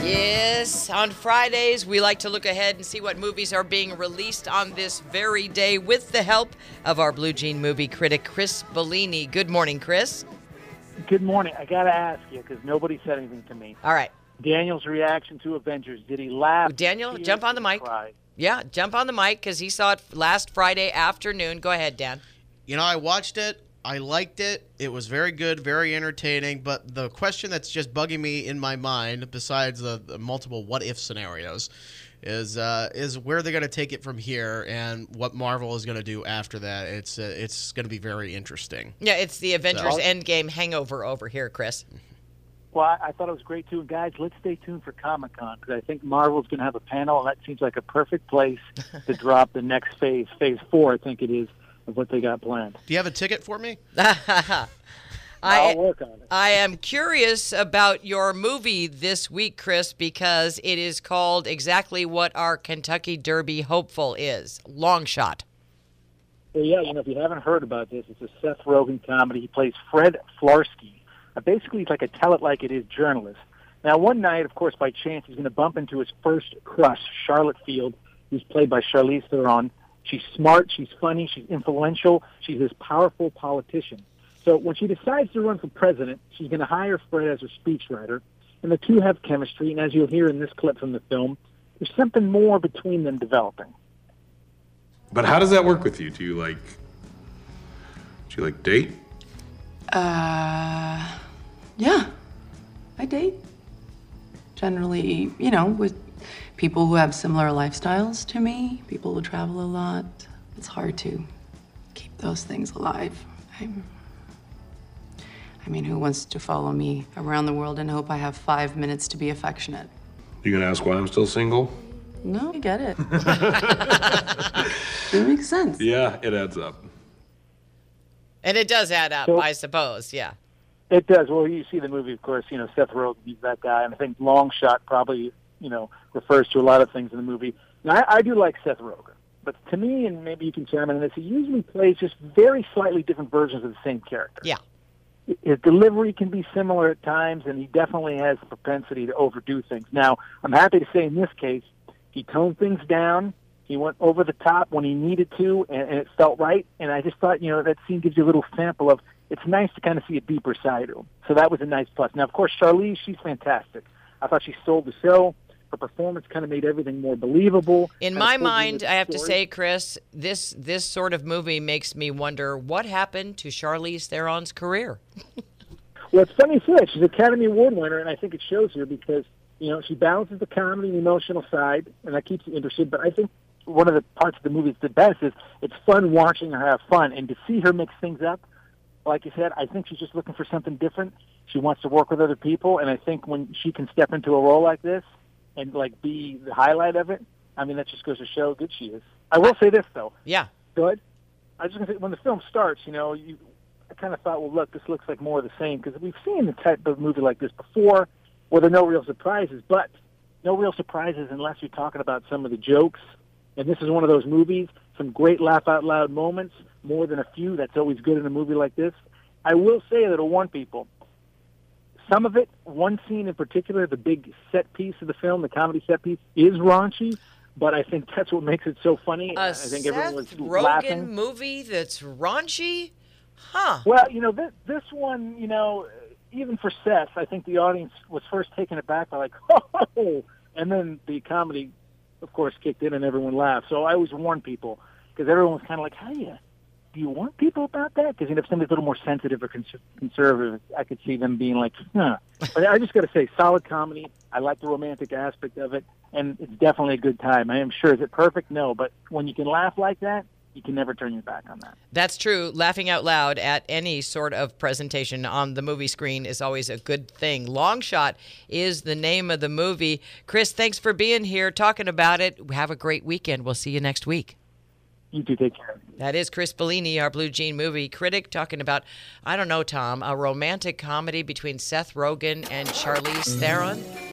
Yes, on Fridays, we like to look ahead and see what movies are being released on this very day with the help of our Blue Jean movie critic, Chris Bellini. Good morning, Chris. Good morning. I got to ask you, because nobody said anything to me. All right. Daniel's reaction to Avengers. Did he laugh? Daniel, jump on the mic. Cry? Yeah, jump on the mic, because he saw it last Friday afternoon. Go ahead, Dan. You know, I watched it. I liked it. It was very good, very entertaining. But the question that's just bugging me in my mind, besides the multiple what-if scenarios, is where they're going to take it from here and what Marvel is going to do after that. It's going to be very interesting. Yeah, it's the Avengers Endgame hangover over here, Chris. Well, I thought it was great, too. And guys, let's stay tuned for Comic-Con, because I think Marvel's going to have a panel, and that seems like a perfect place to drop the next phase 4, I think it is, of what they got planned. Do you have a ticket for me? I'll work on it. I am curious about your movie this week, Chris, because it is called exactly what our Kentucky Derby hopeful is, Long Shot. Well, yeah, if you haven't heard about this, it's a Seth Rogen comedy. He plays Fred Flarsky. Basically, he's like a tell-it-like-it-is journalist. Now, one night, of course, by chance, he's going to bump into his first crush, Charlotte Field, who's played by Charlize Theron. She's smart, she's funny, she's influential, she's this powerful politician. So when she decides to run for president, she's going to hire Fred as her speechwriter, and the two have chemistry, and as you'll hear in this clip from the film, there's something more between them developing. But how does that work with you? Do you date? Yeah, I date. Generally, with people who have similar lifestyles to me, people who travel a lot. It's hard to keep those things alive. I mean, who wants to follow me around the world and hope I have 5 minutes to be affectionate? You gonna ask why I'm still single? No, I get it. It makes sense. Yeah, it adds up. And it does add up, I suppose, yeah. It does. Well, you see the movie, of course, Seth Rogen, he's that guy, and I think Long Shot probably, refers to a lot of things in the movie. Now, I do like Seth Rogen, but to me, and maybe you can chime in this, he usually plays just very slightly different versions of the same character. Yeah. His delivery can be similar at times, and he definitely has the propensity to overdo things. Now, I'm happy to say in this case, he toned things down. He went over the top when he needed to, and it felt right. And I just thought, that scene gives you a little sample of, it's nice to kind of see a deeper side to him. So that was a nice plus. Now, of course, Charlize, she's fantastic. I thought she sold the show. Her performance kind of made everything more believable. In my mind, I have to say, Chris, this sort of movie makes me wonder what happened to Charlize Theron's career. Well, it's funny you say that. She's an Academy Award winner, and I think it shows her because, she balances the comedy and the emotional side, and that keeps you interested. But I think one of the parts of the movie that's the best is it's fun watching her have fun. And to see her mix things up, like you said, I think she's just looking for something different. She wants to work with other people, and I think when she can step into a role like this and, be the highlight of it, I mean, that just goes to show how good she is. I will say this, though. Yeah. Good. I was just going to say, when the film starts, I kind of thought, well, look, this looks like more of the same, because we've seen the type of movie like this before where there are no real surprises, but no real surprises unless you're talking about some of the jokes. And this is one of those movies, some great laugh-out-loud moments, more than a few. That's always good in a movie like this. I will say that it'll warn people. Some of it, one scene in particular, the big set piece of the film, the comedy set piece, is raunchy, but I think that's what makes it so funny. I think everyone was Rogen laughing. Movie that's raunchy? Huh. Well, this one, even for Seth, I think the audience was first taken aback by like, oh, and then the comedy, of course, kicked in and everyone laughed. So I always warn people because everyone was kind of like, hey, do you warn people about that? Because if somebody's a little more sensitive or conservative, I could see them being like, huh. But I just got to say, solid comedy. I like the romantic aspect of it, and it's definitely a good time. I am sure. Is it perfect? No, but when you can laugh like that, you can never turn your back on that. That's true. Laughing out loud at any sort of presentation on the movie screen is always a good thing. Long Shot is the name of the movie. Chris, thanks for being here, talking about it. Have a great weekend. We'll see you next week. You too. Take care. That is Chris Bellini, our Blue Jean movie critic, talking about, I don't know, Tom, a romantic comedy between Seth Rogen and Charlize Theron.